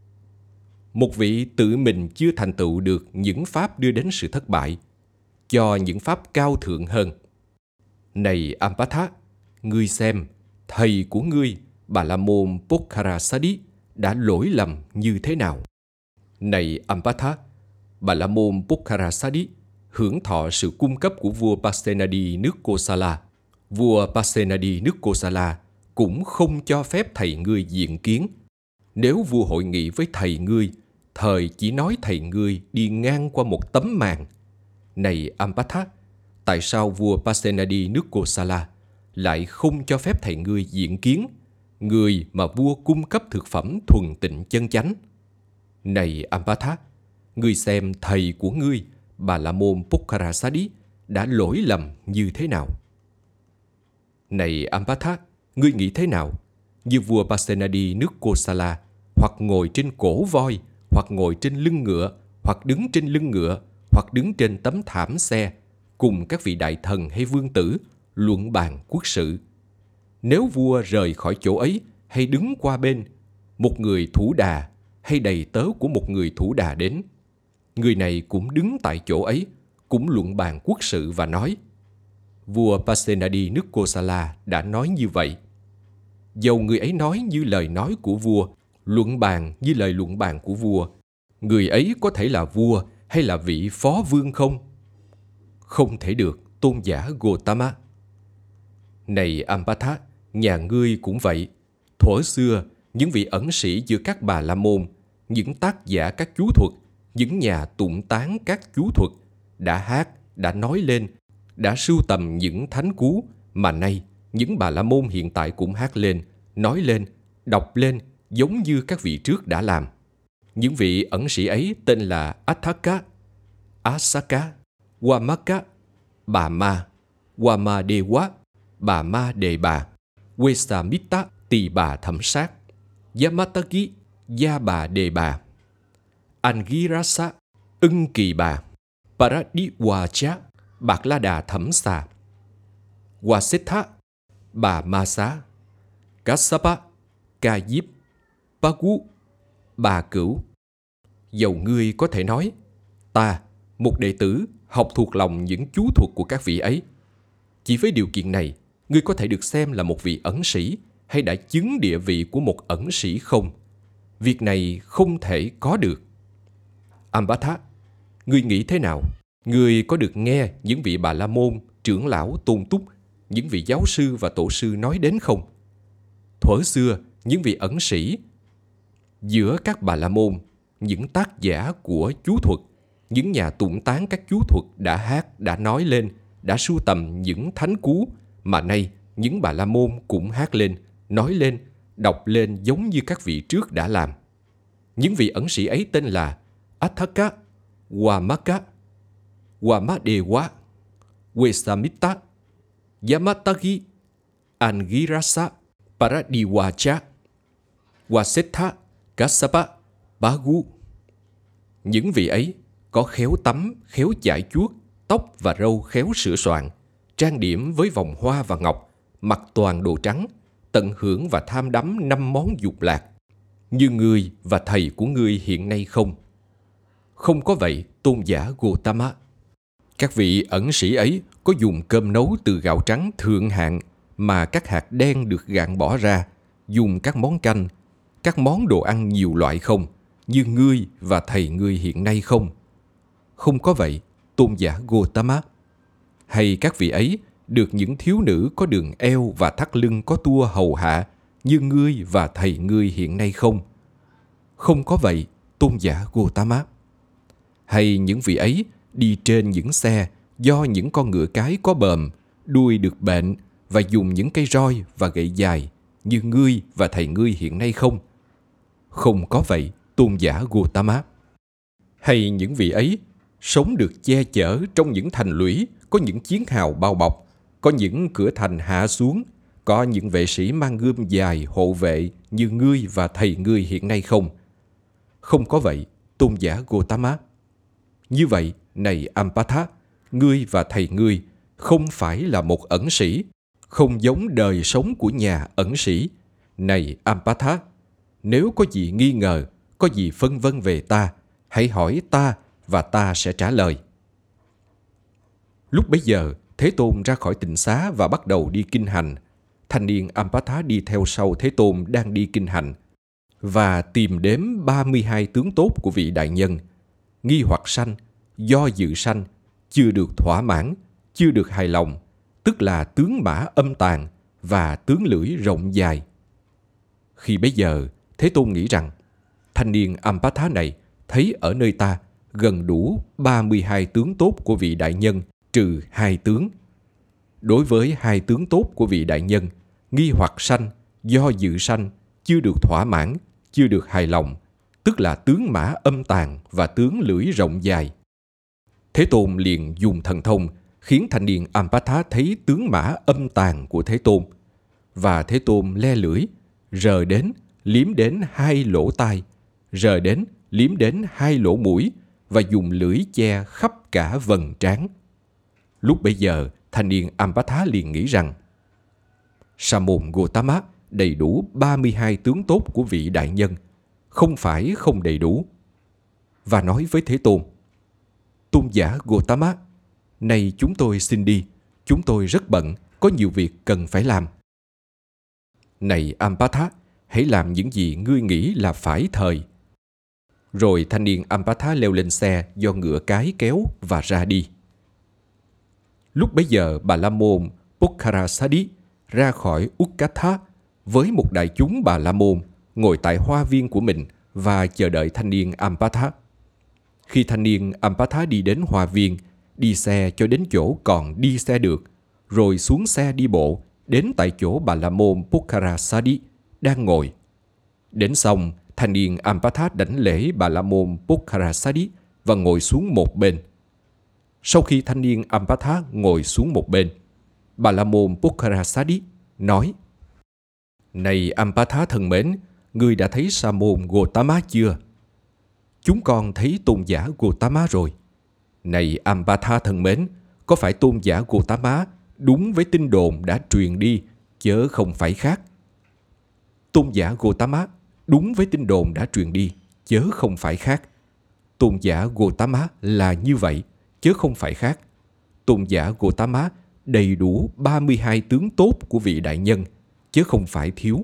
Một vị tự mình chưa thành tựu được những pháp đưa đến sự thất bại, cho những pháp cao thượng hơn. Này Ampatha, ngươi xem, thầy của ngươi, Bà la môn Pokharasadi, đã lỗi lầm như thế nào? Này Ampatha, Bà la môn Pokharasadi hưởng thọ sự cung cấp của vua Pasenadi nước Kosala. Vua Pasenadi nước Kosala cũng không cho phép thầy ngươi diện kiến. Nếu vua hội nghị với thầy ngươi, thời chỉ nói thầy ngươi đi ngang qua một tấm màn. Này Ampatha, tại sao vua Pasenadi nước Kosala lại không cho phép thầy ngươi diện kiến, người mà vua cung cấp thực phẩm thuần tịnh chân chánh? Này Ampatha, ngươi xem thầy của ngươi, Bà la môn Pokharasadi, đã lỗi lầm như thế nào? Này Ampatha, ngươi nghĩ thế nào? Như vua Pasenadi nước Kosala, hoặc ngồi trên cổ voi, hoặc ngồi trên lưng ngựa, hoặc đứng trên lưng ngựa, hoặc đứng trên tấm thảm xe, cùng các vị đại thần hay vương tử luận bàn quốc sự. Nếu vua rời khỏi chỗ ấy hay đứng qua bên, một người thủ đà hay đầy tớ của một người thủ đà đến, người này cũng đứng tại chỗ ấy, cũng luận bàn quốc sự và nói: vua Pasenadi nước Kosala đã nói như vậy. Dầu người ấy nói như lời nói của vua, luận bàn như lời luận bàn của vua, người ấy có thể là vua hay là vị phó vương không? Không thể được, tôn giả Gotama. Này Ampatha, nhà ngươi cũng vậy. Thuở xưa, những vị ẩn sĩ giữa các bà la môn, những tác giả các chú thuật, những nhà tụng tán các chú thuật, đã hát, đã nói lên, đã sưu tầm những thánh cú mà nay những bà la môn hiện tại cũng hát lên, nói lên, đọc lên giống như các vị trước đã làm. Những vị ẩn sĩ ấy tên là Atthaka, Asaka, Wamaka, Bà Ma, Wamadewa, Bà Ma Đề Bà, Wesamita Tỳ Bà Thẩm Sát, Yamatagi, Gia Bà Đề Bà, Angirasa, Ưng Kỳ Bà, Paradiwacha, Bạc La Đà Thẩm Xà, Wasetha, Bà Ma Xá, Kassapa, Ca Diếp, Pagu, Bà Cửu. Dầu ngươi có thể nói: ta, một đệ tử, học thuộc lòng những chú thuật của các vị ấy. Chỉ với điều kiện này, ngươi có thể được xem là một vị ẩn sĩ hay đã chứng địa vị của một ẩn sĩ không? Việc này không thể có được. Ampatha, ngươi nghĩ thế nào? Ngươi có được nghe những vị bà la môn, trưởng lão tôn túc, những vị giáo sư và tổ sư nói đến không? Thuở xưa, những vị ẩn sĩ giữa các bà la môn, những tác giả của chú thuật, những nhà tụng tán các chú thuật đã hát, đã nói lên, đã sưu tầm những thánh cú mà nay những bà la môn cũng hát lên, nói lên, đọc lên giống như các vị trước đã làm. Những vị ẩn sĩ ấy tên là Atthaka, Wamaka, Wamadewa, Wesamita, Yamatagi, Angirasa, Paradiwacha, Wasetha, Kassapa, Pagu. Những vị ấy có khéo tắm, khéo chải chuốt, tóc và râu khéo sửa soạn, trang điểm với vòng hoa và ngọc, mặc toàn đồ trắng, tận hưởng và tham đắm năm món dục lạc, như ngươi và thầy của ngươi hiện nay không? Không có vậy, tôn giả Gotama. Các vị ẩn sĩ ấy có dùng cơm nấu từ gạo trắng thượng hạng mà các hạt đen được gạn bỏ ra, dùng các món canh, các món đồ ăn nhiều loại không, như ngươi và thầy ngươi hiện nay không? Không có vậy, tôn giả Gotama. Hay các vị ấy được những thiếu nữ có đường eo và thắt lưng có tua hầu hạ, như ngươi và thầy ngươi hiện nay không? Không có vậy, tôn giả Gotama. Hay những vị ấy đi trên những xe do những con ngựa cái có bờm, đuôi được bệnh và dùng những cây roi và gậy dài, như ngươi và thầy ngươi hiện nay không? Không có vậy, tôn giả Gotama. Hay những vị ấy sống được che chở trong những thành lũy có những chiến hào bao bọc, có những cửa thành hạ xuống, có những vệ sĩ mang gươm dài hộ vệ như ngươi và thầy ngươi hiện nay không? Không có vậy, tôn giả Gotama. Như vậy, này Ampatha, ngươi và thầy ngươi không phải là một ẩn sĩ, không giống đời sống của nhà ẩn sĩ. Này Ampatha, nếu có gì nghi ngờ, có gì phân vân về ta, hãy hỏi ta và ta sẽ trả lời. Lúc bấy giờ, Thế Tôn ra khỏi tịnh xá và bắt đầu đi kinh hành. Thanh niên Ampatha đi theo sau Thế Tôn đang đi kinh hành và tìm đếm ba mươi hai tướng tốt của vị đại nhân. Nghi hoặc sanh, do dự sanh, chưa được thỏa mãn, chưa được hài lòng, tức là tướng mã âm tàn và tướng lưỡi rộng dài. Khi bấy giờ, Thế Tôn nghĩ rằng, thanh niên Ampatha này thấy ở nơi ta gần đủ ba mươi hai tướng tốt của vị đại nhân trừ hai tướng. Đối với hai tướng tốt của vị đại nhân, nghi hoặc sanh, do dự sanh, chưa được thỏa mãn, chưa được hài lòng, tức là tướng mã âm tàn và tướng lưỡi rộng dài. Thế Tôn liền dùng thần thông khiến thanh niên Ampatha thấy tướng mã âm tàn của Thế Tôn. Và Thế Tôn le lưỡi, rờ đến, liếm đến hai lỗ tai, rờ đến, liếm đến hai lỗ mũi và dùng lưỡi che khắp cả vầng trán. Lúc bấy giờ, thanh niên Ampatha liền nghĩ rằng, Sa môn Gotama đầy đủ ba mươi hai tướng tốt của vị đại nhân, không phải không đầy đủ. Và nói với Thế Tôn, Tôn giả Gotama, nay chúng tôi xin đi, chúng tôi rất bận, có nhiều việc cần phải làm. Này Ampatha, hãy làm những gì ngươi nghĩ là phải thời. Rồi thanh niên Ampatha leo lên xe do ngựa cái kéo và ra đi. Lúc bấy giờ, Bà La Môn Pokharasadi ra khỏi Ukatha với một đại chúng Bà La Môn ngồi tại hoa viên của mình và chờ đợi thanh niên Ampatha. Khi thanh niên Ampatha đi đến hoa viên, đi xe cho đến chỗ còn đi xe được, rồi xuống xe đi bộ đến tại chỗ Bà La Môn Pokharasadi đang ngồi. Đến xong, thanh niên Ampatha đảnh lễ Bà La Môn Pokharasadi và ngồi xuống một bên. Sau khi thanh niên Ampatha ngồi xuống một bên, Bà La Môn Pokharasadi nói, Này Ampatha thân mến, ngươi đã thấy Sa môn Gotama chưa? Chúng con thấy tôn giả Gotama rồi. Này Ampatha thân mến, có phải tôn giả Gotama đúng với tin đồn đã truyền đi, chớ không phải khác? Tôn giả Gotama đúng với tin đồn đã truyền đi, chớ không phải khác. Tôn giả Gotama là như vậy, chớ không phải khác. Tôn giả Gotama đầy đủ ba mươi hai tướng tốt của vị đại nhân, chứ không phải thiếu.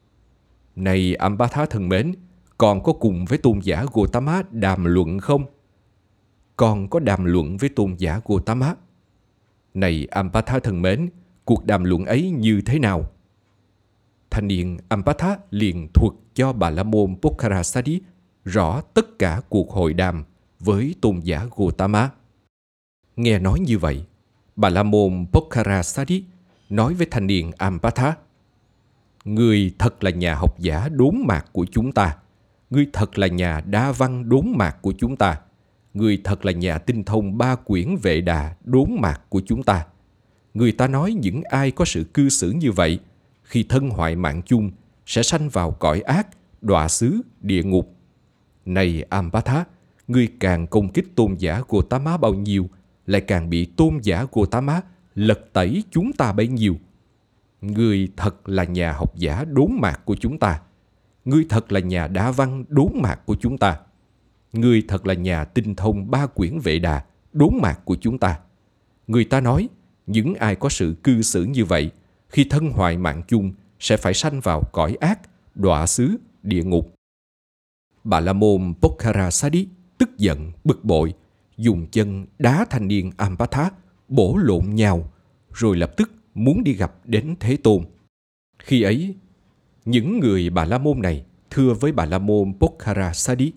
Này Ampatha thân mến, còn có cùng với tôn giả Gotama đàm luận không? Con có đàm luận với tôn giả Gotama. Này Ampatha thân mến, cuộc đàm luận ấy như thế nào? Thanh niên Ampatha liền thuật cho Bà La Môn Pokharasadi rõ tất cả cuộc hội đàm với tôn giả Gotama. Nghe nói như vậy, Bà La Môn Pokharasadi nói với thanh niên Ampatha, Ngươi thật là nhà học giả đốn mạc của chúng ta. Ngươi thật là nhà đa văn đốn mạc của chúng ta. Ngươi thật là nhà tinh thông ba quyển Vệ Đà đốn mạc của chúng ta. Người ta nói những ai có sự cư xử như vậy, khi thân hoại mạng chung, sẽ sanh vào cõi ác, đọa xứ, địa ngục. Này Ampatha, ngươi càng công kích tôn giả Gotama bao nhiêu, lại càng bị tôn giả Gotama lật tẩy chúng ta bấy nhiêu. Ngươi thật là nhà học giả đốn mạc của chúng ta. Ngươi thật là nhà đa văn đốn mạc của chúng ta. Ngươi thật là nhà tinh thông ba quyển Vệ Đà đốn mạc của chúng ta. Người ta nói, những ai có sự cư xử như vậy, khi thân hoại mạng chung, sẽ phải sanh vào cõi ác, đọa xứ, địa ngục. Bà La Môn Pokharasadi tức giận, bực bội, dùng chân đá thanh niên Ampatha, bổ lộn nhau, rồi lập tức muốn đi gặp đến Thế Tôn. Khi ấy, những người Bà La Môn này thưa với Bà La Môn Pokharasadi,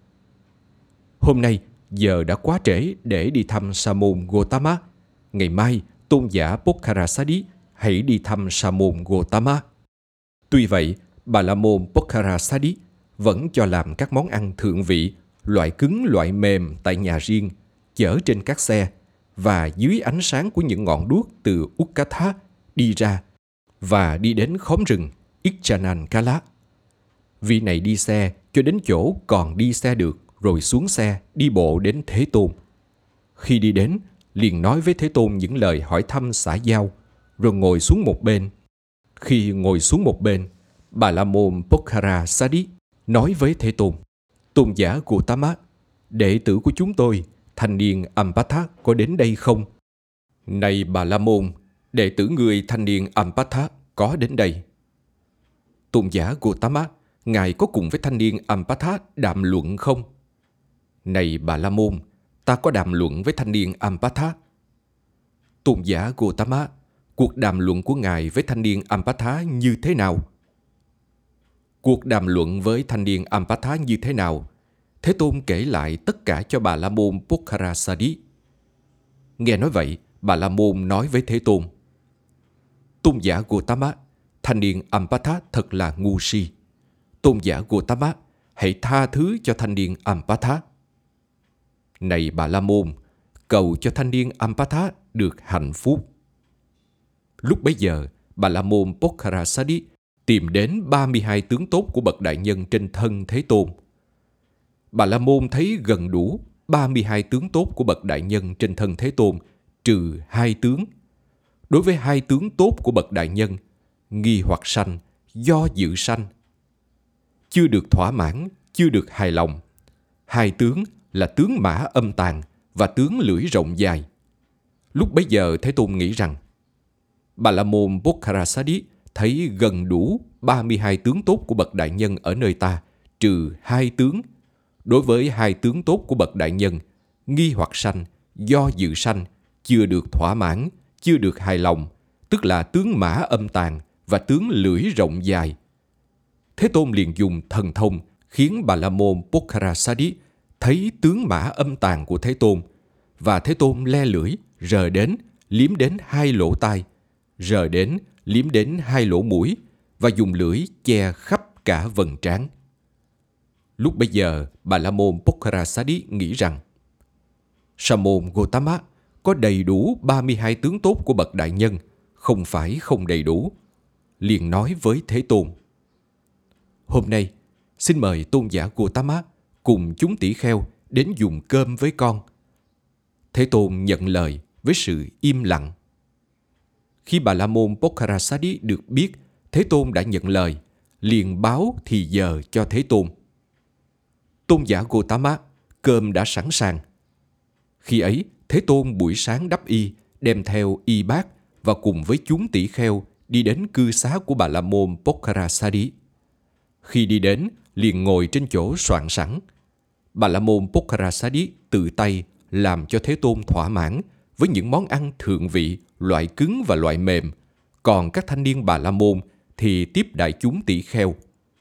hôm nay giờ đã quá trễ để đi thăm Sa môn Gotama. Ngày mai, tôn giả Pokharasadi hãy đi thăm Sa môn Gotama. Tuy vậy, Bà La Môn Pokharasadi vẫn cho làm các món ăn thượng vị, loại cứng loại mềm tại nhà riêng, chở trên các xe, và dưới ánh sáng của những ngọn đuốc từ Ukatha đi ra và đi đến khóm rừng Ichanakala. Vị này đi xe cho đến chỗ còn đi xe được, rồi xuống xe đi bộ đến Thế Tôn. Khi đi đến, liền nói với Thế Tôn những lời hỏi thăm xã giao, rồi ngồi xuống một bên. Khi ngồi xuống một bên, Bà La Môn Pokharasadi nói với Thế Tôn: Tôn giả Gautama, đệ tử của chúng tôi, thanh niên Ampatha có đến đây không? Này Bà La Môn, đệ tử người thanh niên Ampatha có đến đây. Tôn giả Gautama, ngài có cùng với thanh niên Ampatha đàm luận không? Này Bà La Môn, ta có đàm luận với thanh niên Ampatha. Tôn giả Gautama, cuộc đàm luận của ngài với thanh niên Ampatha như thế nào? Cuộc đàm luận với thanh niên Ampatha như thế nào? Thế Tôn kể lại tất cả cho Bà La Môn Pokharasadi. Nghe nói vậy, Bà La Môn nói với Thế Tôn: Tôn giả Gautama, thanh niên Ampatha thật là ngu si. Tôn giả Gautama, hãy tha thứ cho thanh niên Ampatha. Này Bà La Môn, cầu cho thanh niên Ampatha được hạnh phúc. Lúc bấy giờ, Bà La Môn Pokharasadi tìm đến ba mươi hai tướng tốt của bậc đại nhân trên thân Thế Tôn. Bà La Môn thấy gần đủ ba mươi hai tướng tốt của bậc đại nhân trên thân Thế Tôn, trừ hai tướng. Đối với hai tướng tốt của bậc đại nhân, nghi hoặc sanh, do dự sanh, chưa được thỏa mãn, chưa được hài lòng. Hai tướng là tướng mã âm tàn và tướng lưỡi rộng dài. Lúc bấy giờ Thế Tôn nghĩ rằng, Bà La Môn Pokharasadi thấy gần đủ ba mươi hai tướng tốt của bậc đại nhân ở nơi ta, trừ hai tướng. Đối với hai tướng tốt của bậc đại nhân, nghi hoặc sanh, do dự sanh, chưa được thỏa mãn, chưa được hài lòng, tức là tướng mã âm tàn và tướng lưỡi rộng dài. Thế Tôn liền dùng thần thông khiến Bà La Môn Pokharasadi thấy tướng mã âm tàn của Thế Tôn, và Thế Tôn le lưỡi, rờ đến, liếm đến hai lỗ tai, rờ đến, liếm đến hai lỗ mũi, và dùng lưỡi che khắp cả vầng trán. Lúc bấy giờ, Bà La Môn Pokharasadi nghĩ rằng, Sa môn Gautama, có đầy đủ ba mươi hai tướng tốt của bậc đại nhân, không phải không đầy đủ. Liền nói với Thế Tôn: Hôm nay, xin mời tôn giả Gautama cùng chúng tỷ kheo đến dùng cơm với con. Thế Tôn nhận lời với sự im lặng. Khi Bà La Môn Pokharasadi được biết Thế Tôn đã nhận lời, liền báo thì giờ cho Thế Tôn. Tôn giả Gautama, cơm đã sẵn sàng. Khi ấy, Thế Tôn buổi sáng đắp y, đem theo y bát và cùng với chúng tỷ kheo đi đến cư xá của Bà La Môn Pokharasadi. Khi đi đến, liền ngồi trên chỗ soạn sẵn. Bà La Môn Pokharasadi tự tay làm cho Thế Tôn thỏa mãn với những món ăn thượng vị, loại cứng và loại mềm. Còn các thanh niên Bà La Môn thì tiếp đại chúng tỷ kheo.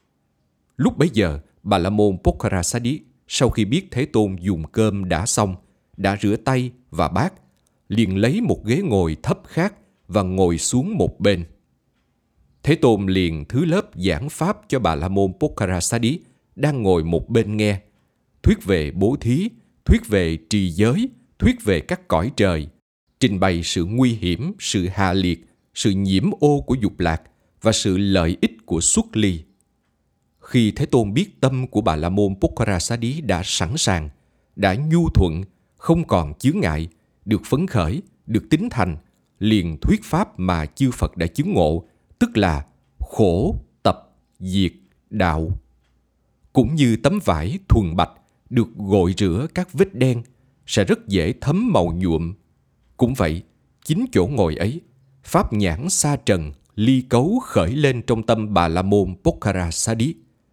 Lúc bấy giờ, Bà La Môn Pokharasadi sau khi biết Thế Tôn dùng cơm đã xong, đã rửa tay và bát, liền lấy một ghế ngồi thấp khác và ngồi xuống một bên. Thế Tôn liền thứ lớp giảng pháp cho Bà La Môn Pokharasadi đang ngồi một bên nghe, thuyết về bố thí, thuyết về trì giới, thuyết về các cõi trời, trình bày sự nguy hiểm, sự hạ liệt, sự nhiễm ô của dục lạc và sự lợi ích của xuất ly. Khi Thế Tôn biết tâm của Bà La Môn Pokharasadi đã sẵn sàng, đã nhu thuận, không còn chướng ngại, được phấn khởi, được tín thành, liền thuyết pháp mà chư Phật đã chứng ngộ, tức là khổ, tập, diệt, đạo. Cũng như tấm vải thuần bạch được gội rửa các vết đen, sẽ rất dễ thấm màu nhuộm. Cũng vậy, chính chỗ ngồi ấy, pháp nhãn sa trần, ly cấu khởi lên trong tâm Bà La Môn Pokharasadi.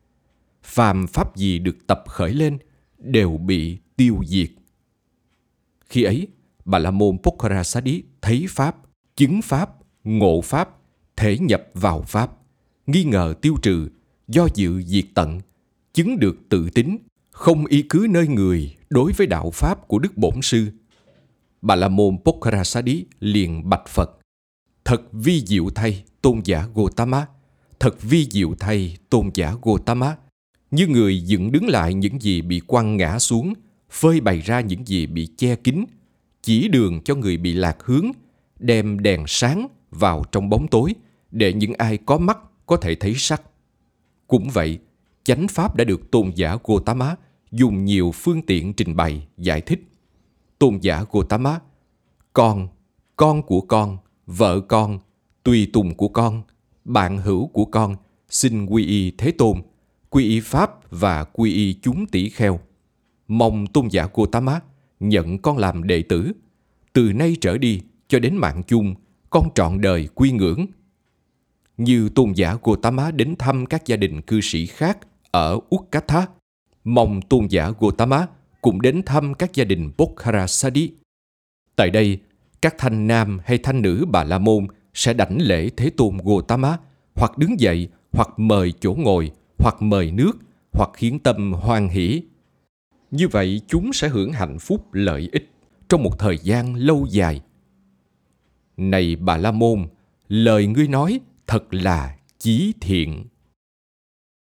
Phàm pháp gì được tập khởi lên đều bị tiêu diệt. Khi ấy, Bà La Môn Pokharasadi thấy pháp, chứng pháp, ngộ pháp, thể nhập vào pháp, nghi ngờ tiêu trừ, do dự diệt tận, chứng được tự tín, không y cứ nơi người đối với đạo pháp của Đức Bổn Sư. Bà La Môn Pokharasadi liền bạch Phật: Thật vi diệu thay, tôn giả Gautama! Thật vi diệu thay, tôn giả Gautama! Như người dựng đứng lại những gì bị quăng ngã xuống, phơi bày ra những gì bị che kín, chỉ đường cho người bị lạc hướng, đem đèn sáng vào trong bóng tối, để những ai có mắt có thể thấy sắc. Cũng vậy, chánh pháp đã được tôn giả Gautama dùng nhiều phương tiện trình bày, giải thích. Tôn giả Gotama: con, con của con, vợ con, tùy tùng của con, bạn hữu của con, xin quy y Thế Tôn, quy y Pháp và quy y chúng tỷ kheo. Mong tôn giả Gotama nhận con làm đệ tử. Từ nay trở đi cho đến mạng chung, con trọn đời quy ngưỡng. Như tôn giả Gotama đến thăm các gia đình cư sĩ khác ở Utkatha, mong tôn giả Gotama cũng đến thăm các gia đình Pokharasadi. Tại đây, các thanh nam hay thanh nữ Bà La Môn sẽ đảnh lễ Thế Tôn Gotama, hoặc đứng dậy, hoặc mời chỗ ngồi, hoặc mời nước, hoặc khiến tâm hoan hỷ. Như vậy chúng sẽ hưởng hạnh phúc lợi ích trong một thời gian lâu dài. Này Bà La Môn, lời ngươi nói thật là chí thiện.